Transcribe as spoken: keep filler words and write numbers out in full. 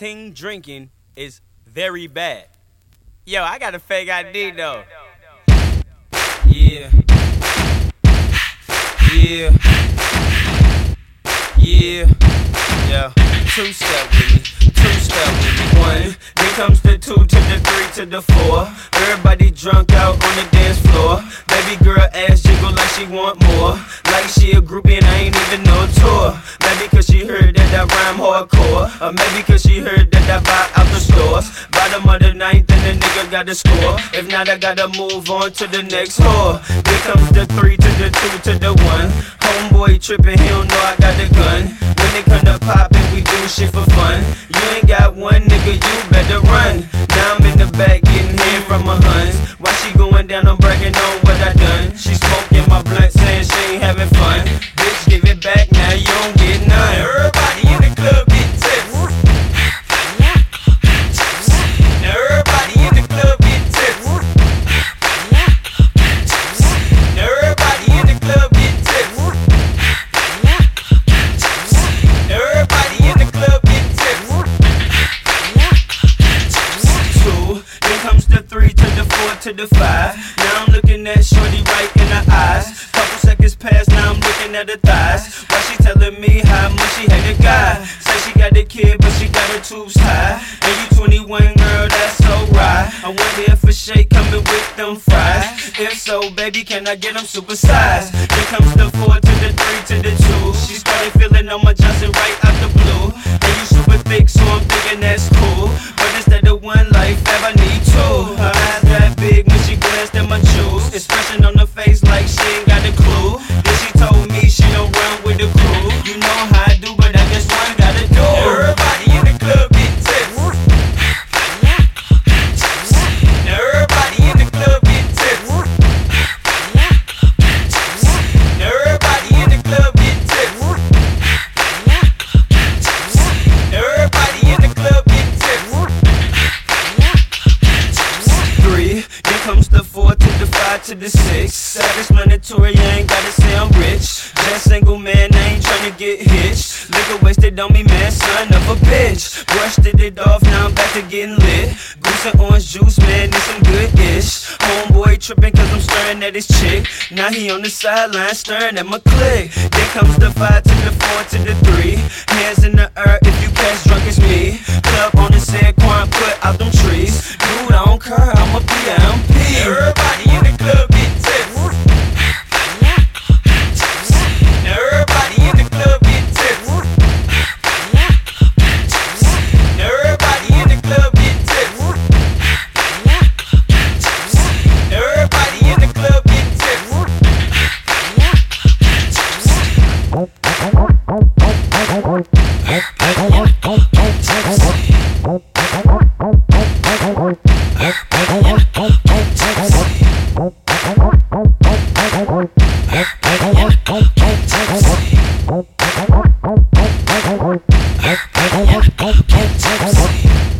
team drinking is very bad. Yo, I got a fake I D though. Yeah. Yeah. Yeah. Yeah. Two step with me. Two step with me. One. Then comes the two to the three to the four. Everybody drunk out on the dance floor. Baby girl ass jiggle like she want more. Like she a groupie and I ain't even no tour. Maybe cause she heard that I rhyme hardcore. Or maybe cause she heard that I buy out the stores. Bottom of the ninth and the nigga gotta score. If not I gotta move on to the next whore. Here comes the three to the two to the one. Homeboy trippin', he don't know I got the gun. When they come to poppin', we do shit for fun. You ain't got one nigga, you better run. Now I'm in the back getting head from my huns. While she going down, I'm bragging on what I done. She smoking my blunt, saying she ain't having fun. Bitch, give it back, now you don't get none. Everybody in the club get tips. Now everybody in the club get tips. Now everybody in the club get tips. Now everybody in the club get tips. Two, then comes the three to the four to the five. Now I'm looking at shorty right in the eyes. Couple seconds pass, now I'm looking at her thighs. While she telling me how much she hate a guy. Say she got a kid, but she got her tubes high. And you twenty-one, girl, that's so right. I wonder if a shake coming with them fries. If so, baby, can I get them supersized? Then comes the four to the three to the two. She started feeling on my Johnson right out the blue. And you super thick, so I'm thinking that's cool. But instead of one life, have I need two. Her eyes that big when she glanced at my jewels. Expression on her face like she ain't got a clue. Then she told me she don't run with the crew. You know how I do, but I guess one gotta do. Everybody in the club get tips. Now everybody in the club get tips. Now everybody in the club get tips. Now everybody in the club get tips. Three, then comes the four to the five to the six. Self-explanatory, I ain't gotta say I'm rich. Just single man, I ain't tryna get hitched. Liquor wasted on me, man, son of a bitch. Brushed it off, now I'm back to getting lit. Goose and orange juice, man, it's some good-ish. Homeboy trippin' cause I'm staring at his chick. Now he on the sideline staring at my click. Then comes the five to the four to the three. Hands in the air, if you catch drunk, it's me. Club on the said Quan, put out them trees. Dude, I don't care, I'm a P M P. Everybody in the club get tips. Now everybody in the club get tips. Now everybody in the club get tips. Now everybody in the club get tips. Everybody